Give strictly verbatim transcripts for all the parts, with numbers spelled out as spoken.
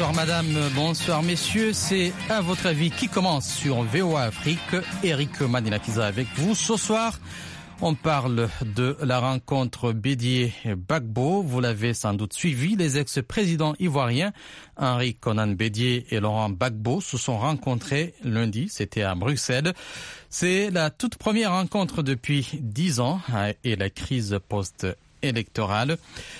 Bonsoir madame, bonsoir messieurs. C'est à votre avis qui commence sur V O A Afrique. Eric Madinakiza avec vous. Ce soir, on parle de la rencontre Bédié-Gbagbo. Vous l'avez sans doute suivi. Les ex-présidents ivoiriens Henri Konan Bédié et Laurent Gbagbo se sont rencontrés lundi. C'était à Bruxelles. C'est la toute première rencontre depuis dix ans et la crise post-électorale.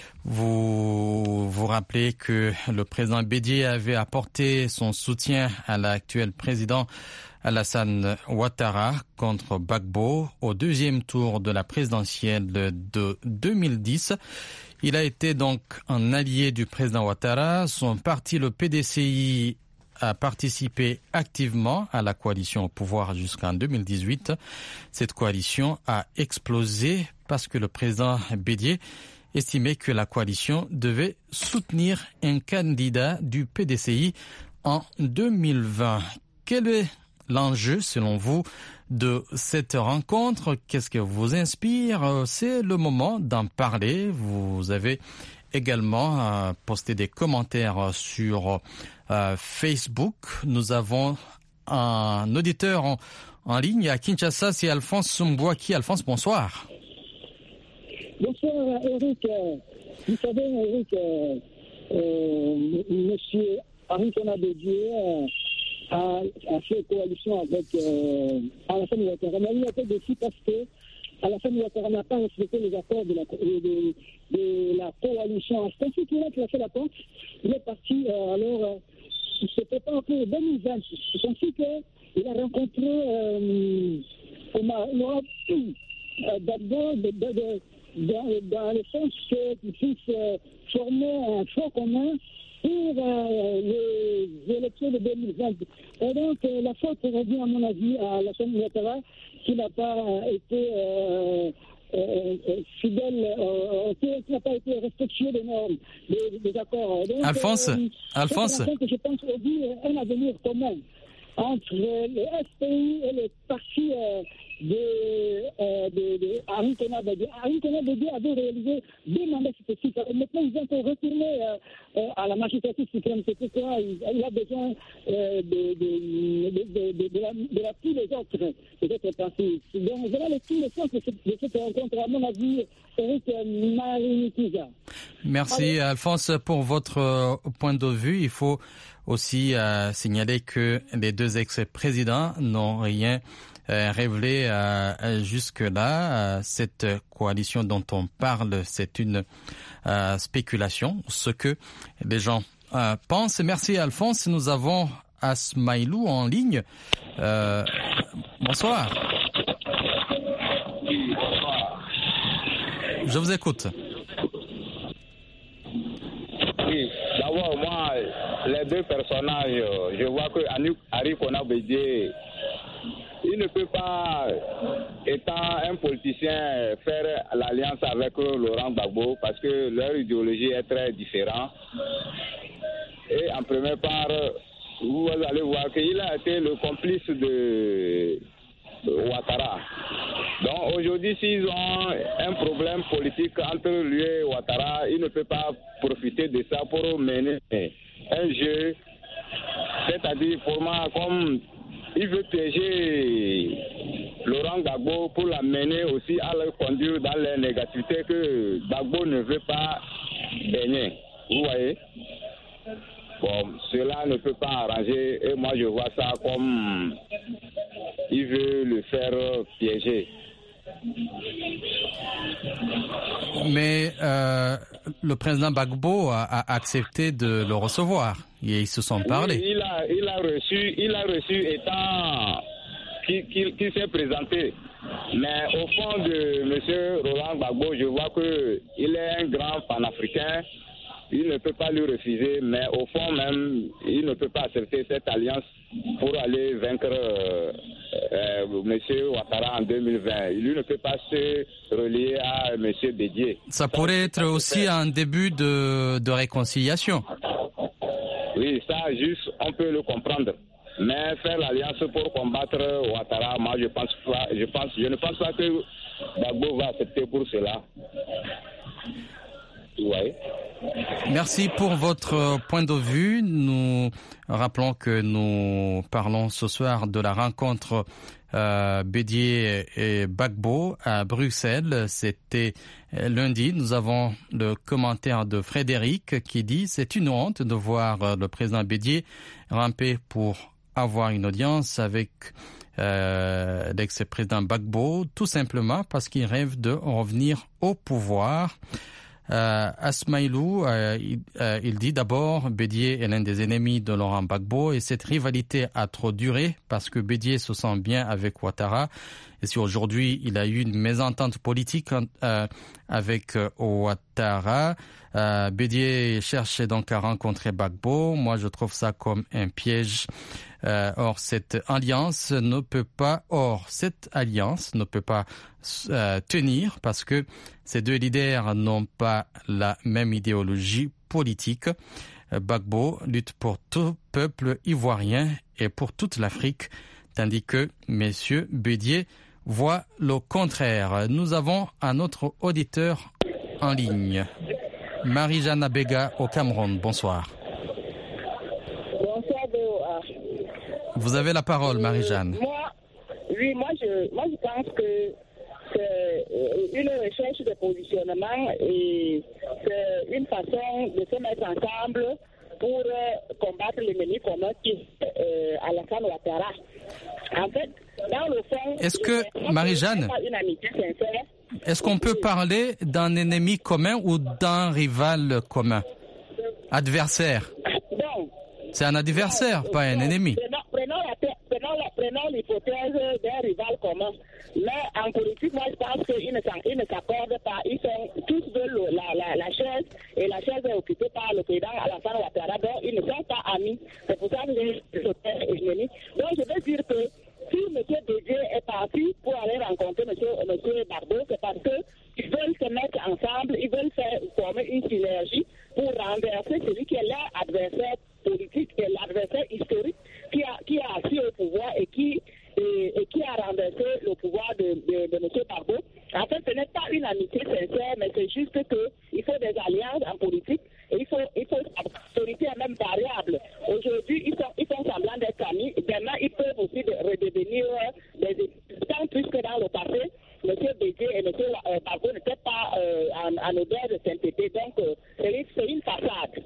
Vous vous rappelez que le président Bédié avait apporté son soutien à l'actuel président Alassane Ouattara contre Gbagbo au deuxième tour de la présidentielle de deux mille dix. Il a été donc un allié du président Ouattara. Son parti, le P D C I, a participé activement à la coalition au pouvoir jusqu'en deux mille dix-huit. Cette coalition a explosé parce que le président Bédié estimait que la coalition devait soutenir un candidat du P D C I en deux mille vingt. Quel est l'enjeu, selon vous, de cette rencontre? Qu'est-ce que vous inspire? C'est le moment d'en parler. Vous avez également euh, posté des commentaires sur euh, Facebook. Nous avons un auditeur en, en ligne à Kinshasa, c'est Alphonse Mbouaki. Alphonse, bonsoir. Bonsoir Eric. Vous savez Eric, euh, euh, monsieur Henri Konan Bédié euh, a, a fait coalition avec euh, Alassane Ouattara. Mais il a été déçu parce que Alassane Ouattara n'a pas respecté les accords de la, de, de la coalition. C'est ainsi qu'il a fait la porte. Il est parti, euh, alors, euh, il se prépare pour deux mille vingt. C'est ainsi qu'il a rencontré euh, Laurent Gbagbo de, de, de Dans, dans le sens qu'ils puissent euh, former un front commun pour euh, les élections de deux mille vingt. Et donc, euh, la faute revient, à mon avis, à Alassane Ouattara, qui n'a pas euh, été euh, euh, fidèle, euh, qui n'a pas été respectueux des normes, des, des accords. Donc, Alphonse, euh, Alphonse. que je pense aujourd'hui un avenir commun entre le S P I et les partis euh, de, euh, de, de Henri Konan Bédié. Henri Konan Bédié avait réalisé deux mandats successifs. Maintenant, ils ont retourné euh, euh, à la magistrature suprême. C'est pourquoi il, il a besoin euh, de, de, de, de, de, de, la, de l'appui des autres, des autres partis. Donc, voilà le tout le sens de cette, de cette rencontre, à mon avis, Eric Madinakiza. Merci Alors, Alphonse pour votre euh, point de vue. Il faut aussi euh, signaler que les deux ex-présidents n'ont rien euh, révélé euh, jusque-là. Euh, cette coalition dont on parle, c'est une euh, spéculation, ce que les gens euh, pensent. Merci Alphonse. Nous avons Asmaïlou en ligne. Euh, bonsoir. Je vous écoute. Oui, d'abord, moi, les deux personnages, je vois que Henri Konan Bédié, il ne peut pas, étant un politicien, faire l'alliance avec Laurent Gbagbo parce que leur idéologie est très différente. Et en première part, vous allez voir qu'il a été le complice de Ouattara. Donc aujourd'hui, s'ils ont un problème politique entre lui et Ouattara, il ne peut pas profiter de ça pour mener un jeu, c'est-à-dire pour moi, comme il veut piéger Laurent Gbagbo pour l'amener aussi à le conduire dans les négativités que Gbagbo ne veut pas baigner. Vous voyez? Bon, cela ne peut pas arranger et moi je vois ça comme il veut le faire piéger. Mais euh, le président Gbagbo a, a accepté de le recevoir et ils se sont parlé. Oui, il a, il a reçu, il a reçu étant qui, qui, qui s'est présenté. Mais au fond de M. Laurent Gbagbo, je vois que il est un grand panafricain. Il ne peut pas lui refuser, mais au fond même, il ne peut pas accepter cette alliance pour aller vaincre euh, euh, M. Ouattara en deux mille vingt. Il ne peut pas se relier à M. Bédié. Ça pourrait être aussi un début de, de réconciliation. Oui, ça, juste, on peut le comprendre. Mais faire l'alliance pour combattre Ouattara, moi, je pense pas, je pense, je ne pense pas que Gbagbo va accepter pour cela. Oui. Merci pour votre point de vue. Nous rappelons que nous parlons ce soir de la rencontre euh, Bédié et Gbagbo à Bruxelles. C'était lundi. Nous avons le commentaire de Frédéric qui dit « C'est une honte de voir le président Bédié ramper pour avoir une audience avec euh, l'ex-président Gbagbo, tout simplement parce qu'il rêve de revenir au pouvoir ». Euh, Asmaïlou, euh, il, euh, il dit d'abord Bédié est l'un des ennemis de Laurent Gbagbo et cette rivalité a trop duré parce que Bédié se sent bien avec Ouattara. Et si aujourd'hui il a eu une mésentente politique euh, avec euh, Ouattara, euh, Bédié cherchait donc à rencontrer Gbagbo. Moi je trouve ça comme un piège. Euh, or cette alliance ne peut pas, or cette alliance ne peut pas euh, tenir parce que ces deux leaders n'ont pas la même idéologie politique. Gbagbo lutte pour tout peuple ivoirien et pour toute l'Afrique, tandis que messieurs Bédié voient le contraire. Nous avons un autre auditeur en ligne. Marie-Jeanne Abega au Cameroun. Bonsoir. Bonsoir, Béoa. Vous avez la parole, Marie-Jeanne. Moi, oui, moi je, moi je pense que c'est une recherche de positionnement et c'est une façon de se mettre ensemble pour combattre l'ennemi commun qui est euh, Alassane Ouattara. En fait, dans le fond... Est-ce que, Marie-Jeanne, est-ce qu'on peut parler d'un ennemi commun ou d'un rival commun? Adversaire. C'est un adversaire, pas un ennemi. Prenons, prenons, prenons l'hypothèse d'un rival commun. Mais en politique, moi, je pense qu'ils ne, ne s'accordent pas. Ils sont tous veulent la, la, la chaise et la chaise est occupée par le président Alassane Ouattara. Donc, ils ne sont pas amis. C'est pour ça que j'ai ennemi. Donc, je veux dire que si M. Bédié est parti pour aller rencontrer M. Gbagbo, c'est parce qu'ils veulent se mettre ensemble, ils veulent faire former une synergie pour renverser celui qui est leur adversaire politique et l'adversaire historique qui a, qui a assis au pouvoir et qui, et, et qui a renversé le pouvoir de, de, de M. Gbagbo. En fait, ce n'est pas une amitié sincère, mais c'est juste qu'il faut des alliances en politique et il faut, il faut l'autorité est même variable. Aujourd'hui, ils, sont, ils font semblant d'être amis. Demain, ils peuvent aussi de, redevenir des tant plus que dans le passé. M. Bédié et M. Gbagbo n'étaient pas euh, en, en odeur de sainteté. Donc, euh, c'est, c'est une façade.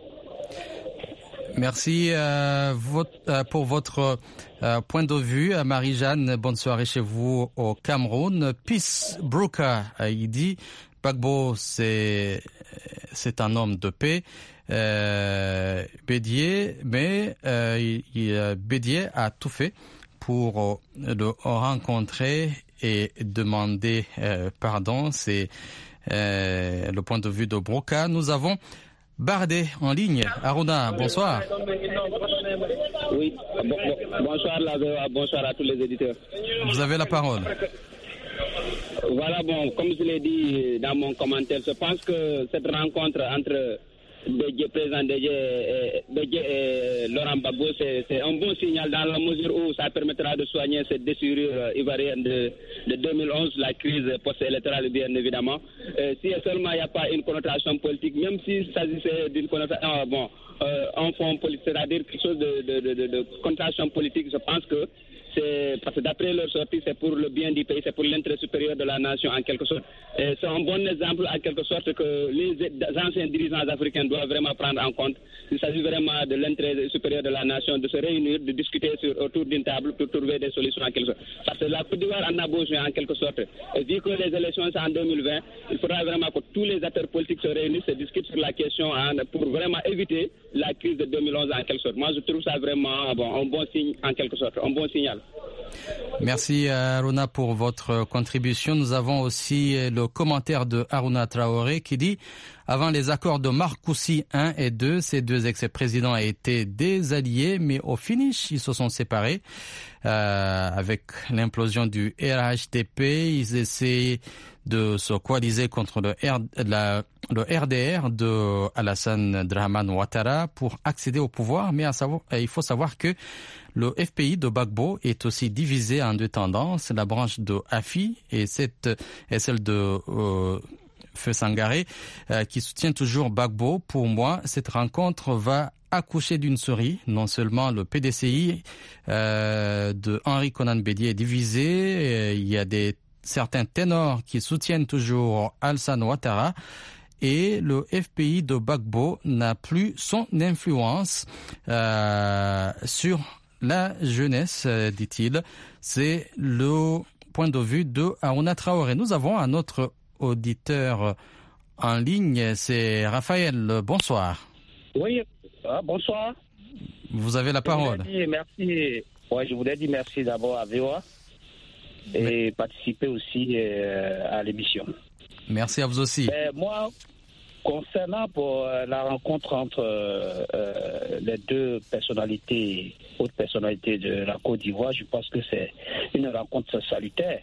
Merci euh, votre, euh, pour votre euh, point de vue. Marie-Jeanne, bonne soirée chez vous au Cameroun. Peace Brooker, euh, il dit, Gbagbo, c'est, c'est un homme de paix. Euh, Bédié, mais euh, il, Bédié a tout fait pour le rencontrer et demander euh, pardon. C'est euh, le point de vue de Broca. Nous avons Bardé en ligne. Aruna, bonsoir. Oui, bon, bon, bonsoir la bonsoir à tous les éditeurs. Vous avez la parole. Voilà, bon, comme je l'ai dit dans mon commentaire, je pense que cette rencontre entre Bédié, président Bédié et, Bédié et Laurent Gbagbo, c'est, c'est un bon signal dans la mesure où ça permettra de soigner cette déchirure ivoirienne de, de deux mille onze, la crise post-électorale bien évidemment. Euh, si seulement il n'y a pas une connotation politique, même s'il s'agissait d'une connotation, euh, bon, euh, un fond politique, c'est-à-dire quelque chose de, de, de, de, de connotation politique, je pense que c'est parce que d'après leur sortie, c'est pour le bien du pays, c'est pour l'intérêt supérieur de la nation en quelque sorte. Et c'est un bon exemple en quelque sorte que les anciens dirigeants africains doivent vraiment prendre en compte. Il s'agit vraiment de l'intérêt supérieur de la nation, de se réunir, de discuter sur, autour d'une table pour trouver des solutions en quelque sorte. Parce que la Côte d'Ivoire en a besoin en quelque sorte. Et vu que les élections sont en deux mille vingt, il faudra vraiment que tous les acteurs politiques se réunissent et discutent sur la question hein, pour vraiment éviter la crise de deux mille onze en quelque sorte. Moi, je trouve ça vraiment bon, un bon signe en quelque sorte, un bon signal. Merci Aruna pour votre contribution. Nous avons aussi le commentaire de Aruna Traoré qui dit « Avant les accords de Marcoussis un et deux, ces deux ex-présidents étaient des alliés, mais au finish, ils se sont séparés. Euh, avec l'implosion du R H D P, ils essaient de se coaliser contre le, R, la, le R D R de Alassane Dramane Ouattara pour accéder au pouvoir, mais à savoir, il faut savoir que le F P I de Gbagbo est aussi divisé en deux tendances, la branche de Afi et, cette, et celle de euh, Feu Sangaré, euh, qui soutient toujours Gbagbo. Pour moi, cette rencontre va accoucher d'une souris. Non seulement le P D C I euh, de Henri Konan Bédié est divisé, il y a des certains ténors qui soutiennent toujours Alassane Ouattara, et le F P I de Gbagbo n'a plus son influence euh, sur la jeunesse, dit-il. C'est le point de vue de Harouna Traoré. Nous avons un autre auditeur en ligne, c'est Raphaël. Bonsoir. Oui, ah, bonsoir. Vous avez la parole. Je voulais dire merci, ouais, je voulais dire merci d'abord à V O A et Mais... participer aussi euh, à l'émission. Merci à vous aussi. Mais moi, concernant pour euh, la rencontre entre euh, euh, les deux personnalités, hautes personnalités de la Côte d'Ivoire, je pense que c'est une rencontre salutaire.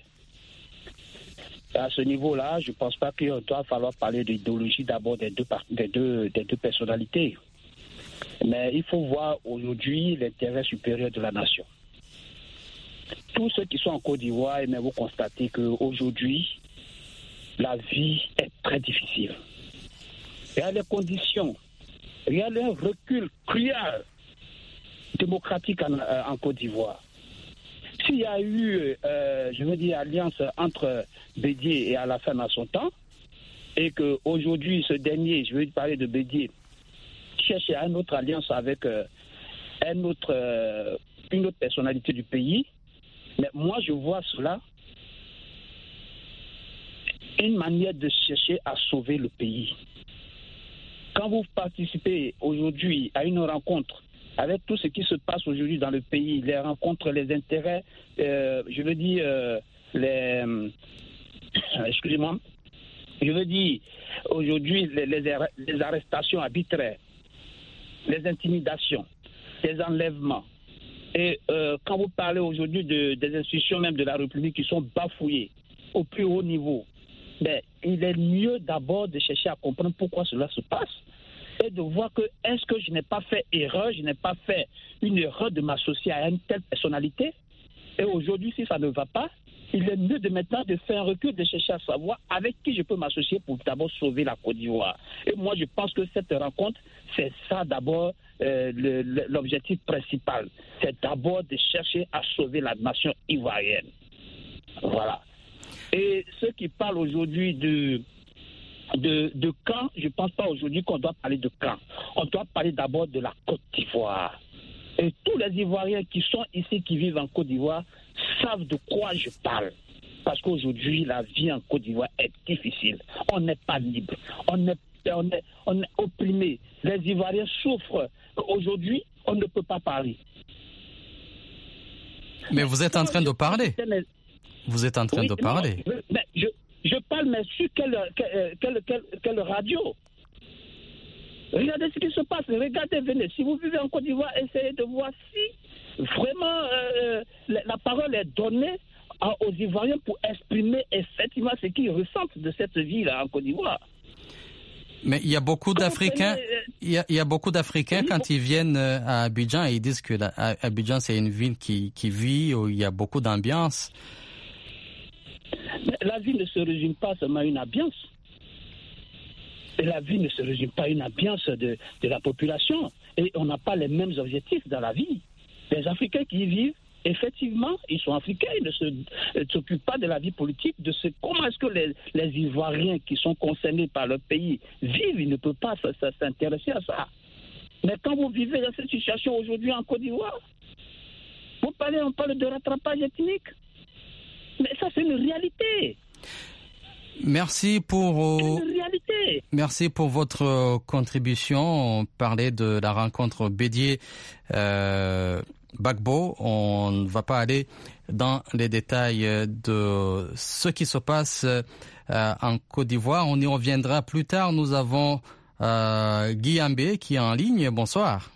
À ce niveau-là, je ne pense pas qu'il doit falloir parler d'idéologie d'abord des deux, des, deux, des deux personnalités. Mais il faut voir aujourd'hui l'intérêt supérieur de la nation. Tous ceux qui sont en Côte d'Ivoire, mais vous constatez qu'aujourd'hui, la vie est très difficile. Il y a les conditions, il y a un recul cruel démocratique en, en Côte d'Ivoire. S'il y a eu, euh, je veux dire, alliance entre Bédié et Alassane à son temps, et qu'aujourd'hui, ce dernier, je veux parler de Bédié, cherche à une autre alliance avec euh, un autre, euh, une autre personnalité du pays, mais moi, je vois cela une manière de chercher à sauver le pays. Quand vous participez aujourd'hui à une rencontre avec tout ce qui se passe aujourd'hui dans le pays, les rencontres, les intérêts, euh, je veux dire, euh, les... Euh, excusez-moi, je veux dire, aujourd'hui, les, les, les arrestations arbitraires, les intimidations, les enlèvements. Et euh, quand vous parlez aujourd'hui de, des institutions même de la République qui sont bafouillées au plus haut niveau, ben, il est mieux d'abord de chercher à comprendre pourquoi cela se passe et de voir que est-ce que je n'ai pas fait erreur, je n'ai pas fait une erreur de m'associer à une telle personnalité. Et aujourd'hui, si ça ne va pas, il est mieux de maintenant de faire un recul, de chercher à savoir avec qui je peux m'associer pour d'abord sauver la Côte d'Ivoire. Et moi, je pense que cette rencontre, c'est ça d'abord euh, le, le, l'objectif principal. C'est d'abord de chercher à sauver la nation ivoirienne. Voilà. Et ceux qui parlent aujourd'hui de, de, de camp, je ne pense pas aujourd'hui qu'on doit parler de camp. On doit parler d'abord de la Côte d'Ivoire. Et tous les Ivoiriens qui sont ici, qui vivent en Côte d'Ivoire, savent de quoi je parle. Parce qu'aujourd'hui, la vie en Côte d'Ivoire est difficile. On n'est pas libre. On est, on est, on est opprimé. Les Ivoiriens souffrent. Aujourd'hui, on ne peut pas parler. Mais vous êtes en train de parler. Vous êtes en train oui, de parler. Non, mais je, je parle, mais sur quelle, quelle, quelle, quelle, quelle radio? Regardez ce qui se passe. Regardez, venez. Si vous vivez en Côte d'Ivoire, essayez de voir si vraiment euh, la, la parole est donnée à, aux Ivoiriens pour exprimer effectivement ce qu'ils ressentent de cette vie-là en Côte d'Ivoire. Mais il y a beaucoup Quand d'Africains, prenez, euh, il, y a, il y a beaucoup d'Africains oui, quand ils viennent à Abidjan et ils disent que la, Abidjan c'est une ville qui, qui vit, où il y a beaucoup d'ambiance. Mais la vie ne se résume pas seulement à une ambiance. Et la vie ne se résume pas à une ambiance de, de la population. Et on n'a pas les mêmes objectifs dans la vie. Les Africains qui y vivent, effectivement, ils sont africains, ils ne se, euh, s'occupent pas de la vie politique, de ce, comment est-ce que les, les Ivoiriens qui sont concernés par leur pays vivent, ils ne peuvent pas ça, ça, s'intéresser à ça. Mais quand vous vivez dans cette situation aujourd'hui en Côte d'Ivoire, vous parlez, on parle de rattrapage ethnique. Mais ça, c'est une réalité. Merci pour, c'est une réalité. Merci pour votre contribution. On parlait de la rencontre Bédié euh, Gbagbo. On ne va pas aller dans les détails de ce qui se passe euh, en Côte d'Ivoire. On y reviendra plus tard. Nous avons euh, Guy Ambé qui est en ligne. Bonsoir.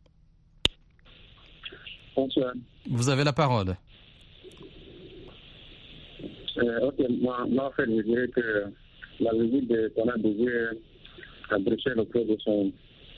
Bonsoir. Vous avez la parole. Euh, ok, moi, moi, en fait, je dirais que la visite de Konan Bédié à Bruxelles auprès de son,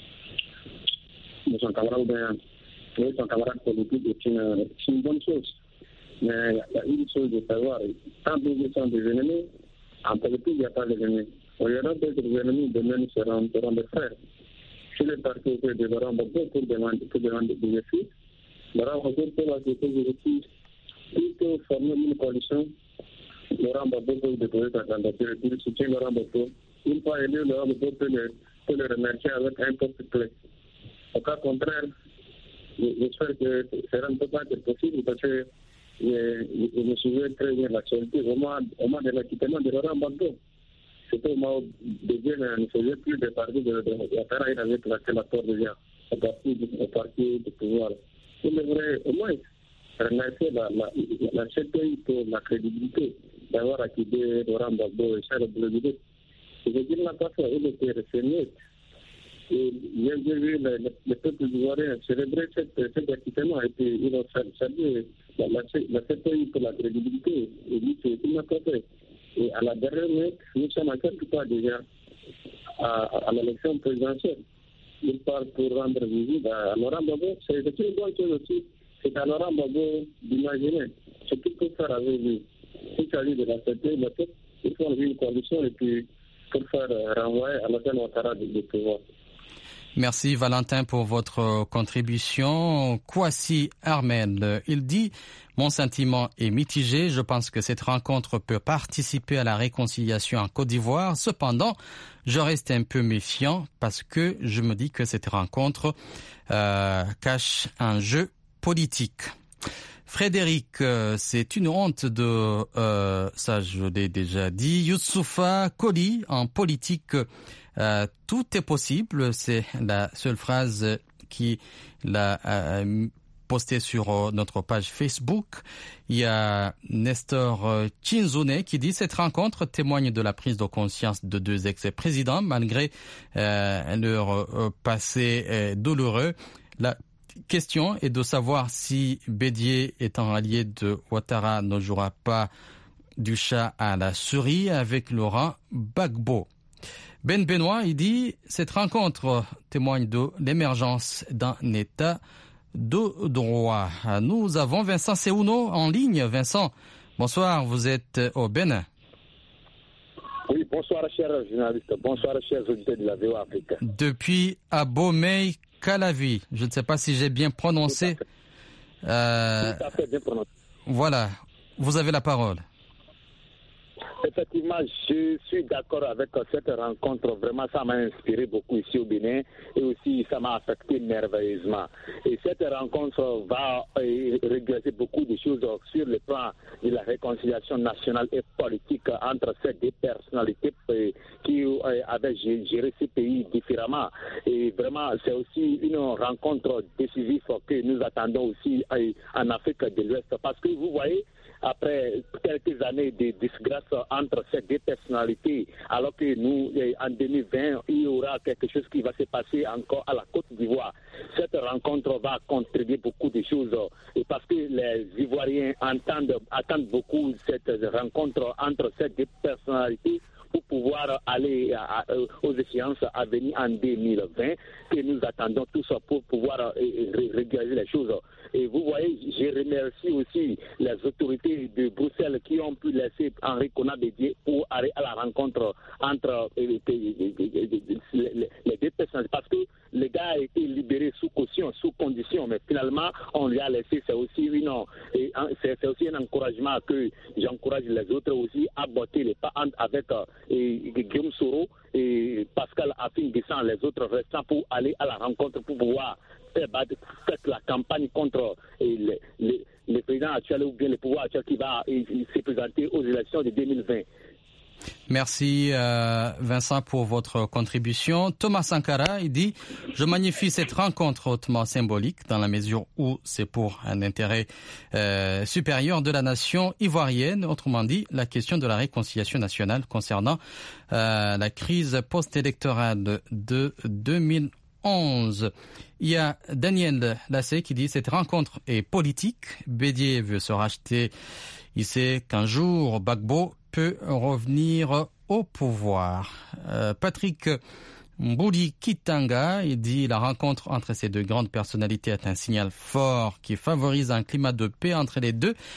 de son camarade, de son camarade politique est une, c'est une bonne chose. Mais il y a une chose de savoir, quand Bédié sont des ennemis, en politique, il n'y a pas d'ennemis. il y aura d'autres ennemis de même seront, seront des frères. Si les partis de Laurent Gbagbo pour demander, pour demander des justice, Laurent Gbagbo pour la justice de justice, il peut former une coalition. Laurent Gbagbo peut déposer sa candidature et il soutient Laurent Gbagbo. Une fois élu, Laurent Gbagbo peut le, peut le remercier avec un poste clé. Au cas contraire, j'espère que cela ne peut pas être possible parce que je, je me souviens très bien de l'actualité au moment, au moment de l'acquittement de Laurent Gbagbo. C'était au moment de Dieu ne faisait plus de partie de la terre, il avait placé l'accord déjà au parti du pouvoir. Il devrait au moins remercier la, la, la C P I pour la crédibilité d'avoir acquitté Laurent Gbagbo et Charles Bleudelet. Je veux dire, la personne, il était renseigné. Et j'ai vu le, le, le peuple ivoirien célébrer cet, cet acquittement et puis ils ont salué la, la, la C P I pour la crédibilité. Et dit que il n'a pas fait. Et à la dernière minute, nous sommes à quelque part déjà à, à l'élection présidentielle. Il parle pour rendre visite à Laurent Gbagbo. C'est une bonne chose aussi. C'est à Laurent Gbagbo d'imaginer ce qu'il peut faire avec lui. Il s'agit de la C P I, il faut une coalition et puis pour faire renvoyer à Alassane Ouattara du pouvoir. Merci Valentin pour votre contribution. Kwasi Armel, il dit « Mon sentiment est mitigé. Je pense que cette rencontre peut participer à la réconciliation en Côte d'Ivoire. Cependant, je reste un peu méfiant parce que je me dis que cette rencontre euh, cache un jeu politique. » Frédéric, euh, c'est une honte de, euh, ça je l'ai déjà dit, Youssoufa Koli en politique. Euh, tout est possible, c'est la seule phrase qu'il a euh, postée sur euh, notre page Facebook. Il y a Nestor euh, Chinzone qui dit « Cette rencontre témoigne de la prise de conscience de deux ex-présidents malgré euh, leur euh, passé euh, douloureux. » La question est de savoir si Bédié, étant allié de Ouattara, ne jouera pas du chat à la souris avec Laurent Gbagbo. Ben Benoît, il dit « Cette rencontre témoigne de l'émergence d'un État de droit. » Nous avons Vincent Seuno en ligne. Vincent, bonsoir, vous êtes au Bénin. Oui, bonsoir, chers journalistes. Bonsoir, chers auditeurs de la V O A Afrique. Depuis Abomey, Calavi, je ne sais pas si j'ai bien prononcé. Tout à fait, euh, Tout à fait bien prononcé. Voilà, vous avez la parole. Effectivement, je suis d'accord avec cette rencontre. Vraiment, ça m'a inspiré beaucoup ici au Bénin et aussi ça m'a affecté merveilleusement. Et cette rencontre va régresser beaucoup de choses sur le plan de la réconciliation nationale et politique entre ces deux personnalités qui avaient géré ce pays différemment. Et vraiment, c'est aussi une rencontre décisive que nous attendons aussi en Afrique de l'Ouest. Parce que vous voyez, après quelques années de disgrâce entre ces deux personnalités, alors que nous, en deux mille vingt, il y aura quelque chose qui va se passer encore à la Côte d'Ivoire. Cette rencontre va contribuer beaucoup de choses, et parce que les Ivoiriens entendent, attendent beaucoup cette rencontre entre ces deux personnalités pour pouvoir aller à, à, aux échéances à venir en deux mille vingt, que nous attendons tous pour pouvoir régulariser les choses. Et vous voyez, je remercie aussi les autorités de Bruxelles qui ont pu laisser Henri Konan Bédié pour aller à la rencontre entre les, les, les, les deux personnes. Parce que le gars a été libéré sous caution, sous condition, mais finalement, on lui a laissé. C'est aussi, une, c'est aussi un encouragement que j'encourage les autres aussi à botter les pas avec et, Guillaume Soro et Pascal Afin-Guessant, les autres restants, pour aller à la rencontre, pour pouvoir faire la campagne contre le, le, le président actuel ou bien le pouvoir actuel qui va se présenter aux élections de deux mille vingt. Merci euh, Vincent pour votre contribution. Thomas Sankara, il dit « Je magnifie cette rencontre hautement symbolique dans la mesure où c'est pour un intérêt euh, supérieur de la nation ivoirienne. Autrement dit, la question de la réconciliation nationale concernant euh, la crise post-électorale de deux mille onze. Il y a Daniel Lassé qui dit « Cette rencontre est politique. Bédié veut se racheter. Il sait qu'un jour, Gbagbo peut revenir au pouvoir. Euh, Patrick Mbouli Kitanga, il dit la rencontre entre ces deux grandes personnalités est un signal fort qui favorise un climat de paix entre les deux,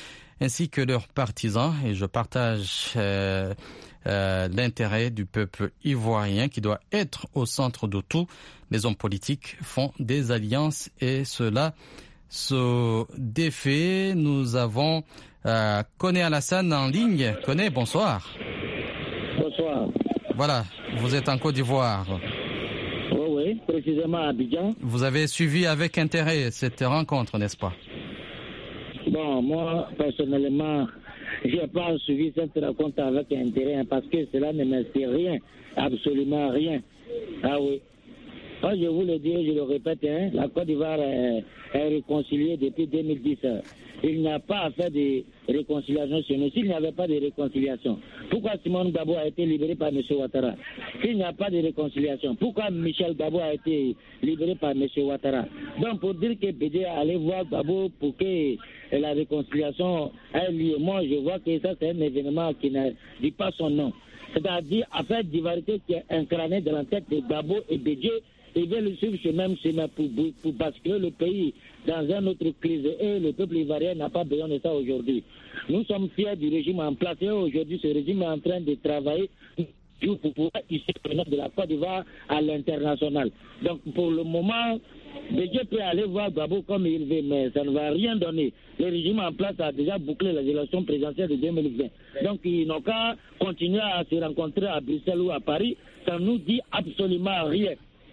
ainsi que leurs partisans. Et je partage euh, euh, l'intérêt du peuple ivoirien qui doit être au centre de tout. Les hommes politiques font des alliances et cela se défait. Nous avons euh, Koné Alassane en ligne. Koné, bonsoir. Bonsoir. Voilà, vous êtes en Côte d'Ivoire. Oui, oui, précisément à Abidjan. Vous avez suivi avec intérêt cette rencontre, n'est-ce pas? Bon, moi, personnellement, je n'ai pas suivi cette rencontre avec intérêt hein, parce que cela ne m'inspire rien, absolument rien. Ah oui. Moi, je vous le dis, je le répète, hein, la Côte d'Ivoire est, est réconciliée depuis deux mille dix. Il n'y a pas à faire de réconciliation chez nous. S'il n'y avait pas de réconciliation, pourquoi Simone Gbagbo a été libéré par M. Ouattara? S'il n'y a pas de réconciliation, pourquoi Michel Gbagbo a été libéré par M. Ouattara? Donc, pour dire que B D allait voir Gbagbo pour que la réconciliation ait lieu, moi, je vois que ça, c'est un événement qui ne dit pas son nom. C'est-à-dire, affaire d'ivarité qui est incarnée dans la tête de Gbagbo et B D, ils veulent suivre ce même chemin pour, pour basculer le pays dans un autre crise. Et le peuple ivoirien n'a pas besoin de ça aujourd'hui. Nous sommes fiers du régime en place. Et aujourd'hui, ce régime est en train de travailler pour pouvoir hisser le nom de la Côte d'Ivoire à l'international. Donc, pour le moment, Bédié peut aller voir Gbagbo comme il veut, mais ça ne va rien donner. Le régime en place a déjà bouclé les élections présidentielles de deux mille vingt. Donc, ils n'ont qu'à continuer à se rencontrer à Bruxelles ou à Paris. Ça ne nous dit absolument rien.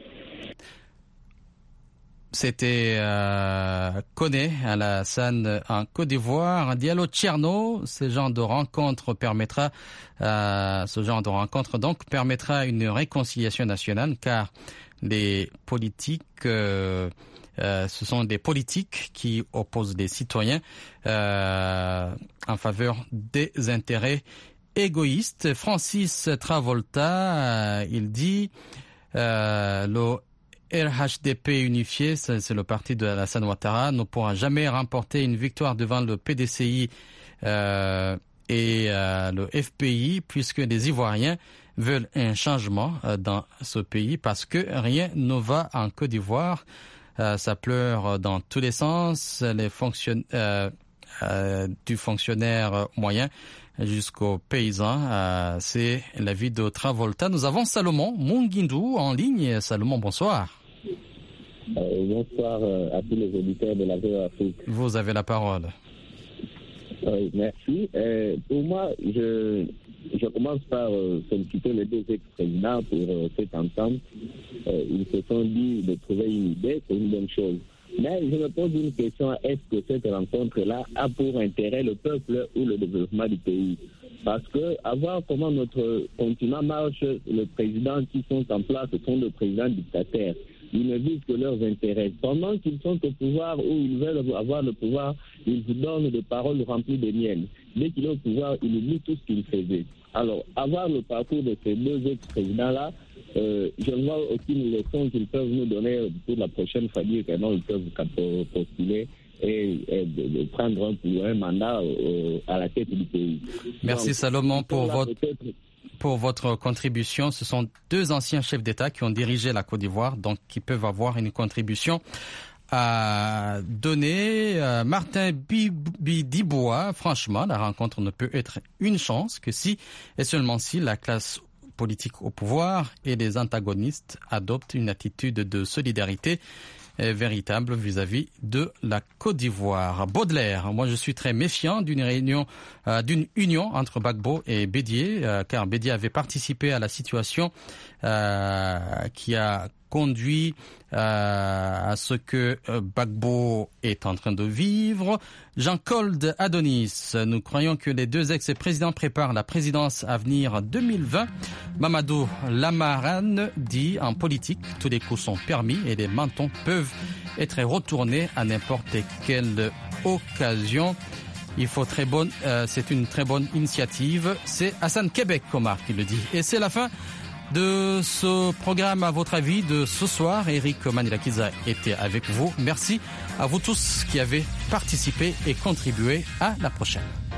C'était euh, Koné Alassane en Côte d'Ivoire. Diallo Tcherno, ce genre de rencontre permettra, euh, ce genre de rencontre donc permettra une réconciliation nationale, car les politiques, euh, euh, ce sont des politiques qui opposent des citoyens euh, en faveur des intérêts égoïstes. Francis Travolta, euh, il dit euh, le R H D P unifié, c'est le parti de Alassane Ouattara, ne pourra jamais remporter une victoire devant le P D C I euh, et euh, le F P I, puisque les Ivoiriens veulent un changement euh, dans ce pays, parce que rien ne va en Côte d'Ivoire. Euh, ça pleure dans tous les sens, les fonctionn- euh, euh, du fonctionnaire moyen jusqu'aux paysans. Euh, c'est l'avis de Travolta. Nous avons Salomon Mungindou en ligne. Salomon, bonsoir. Euh, bonsoir euh, à tous les auditeurs de la V O Afrique. Vous avez la parole. Euh, merci. Euh, pour moi, je, je commence par euh, féliciter les deux ex-présidents pour euh, cette entente. Euh, ils se sont dit de trouver une idée, c'est une bonne chose. Mais je me pose une question, est-ce que cette rencontre-là a pour intérêt le peuple ou le développement du pays? Parce que, à voir comment notre continent marche, les présidents qui sont en place sont des présidents dictateurs. Ils ne visent que leurs intérêts. Pendant qu'ils sont au pouvoir ou ils veulent avoir le pouvoir, ils vous donnent des paroles remplies de miel. Dès qu'il est au pouvoir, ils oublient tout ce qu'ils faisaient. Alors, avoir le parcours de ces deux ex-présidents-là, euh, je ne vois aucune leçon qu'ils peuvent nous donner pour la prochaine fois, dire que non, ils peuvent postuler et, et de, de prendre un, pour un mandat euh, à la tête du pays. Merci Donc, Salomon pour votre... pour votre contribution. Ce sont deux anciens chefs d'État qui ont dirigé la Côte d'Ivoire, donc qui peuvent avoir une contribution à donner. Euh, Martin Bidibois, franchement, la rencontre ne peut être une chance que si et seulement si la classe politique au pouvoir et les antagonistes adoptent une attitude de solidarité véritable vis-à-vis de la Côte d'Ivoire. Baudelaire, moi je suis très méfiant d'une réunion, euh, d'une union entre Gbagbo et Bédié, euh, car Bédié avait participé à la situation euh, qui a conduit euh, à ce que euh, Gbagbo est en train de vivre. Jean-Claude Adonis, nous croyons que les deux ex-présidents préparent la présidence à venir deux mille vingt. Mamadou Lamarane dit en politique, tous les coups sont permis et les mentons peuvent être retournés à n'importe quelle occasion. Il faut très bonne, euh, c'est une très bonne initiative. C'est Hassan Québec Omar qui le dit. Et c'est la fin de ce programme, à votre avis, de ce soir. Eric Manilakiza était avec vous. Merci à vous tous qui avez participé et contribué. À la prochaine.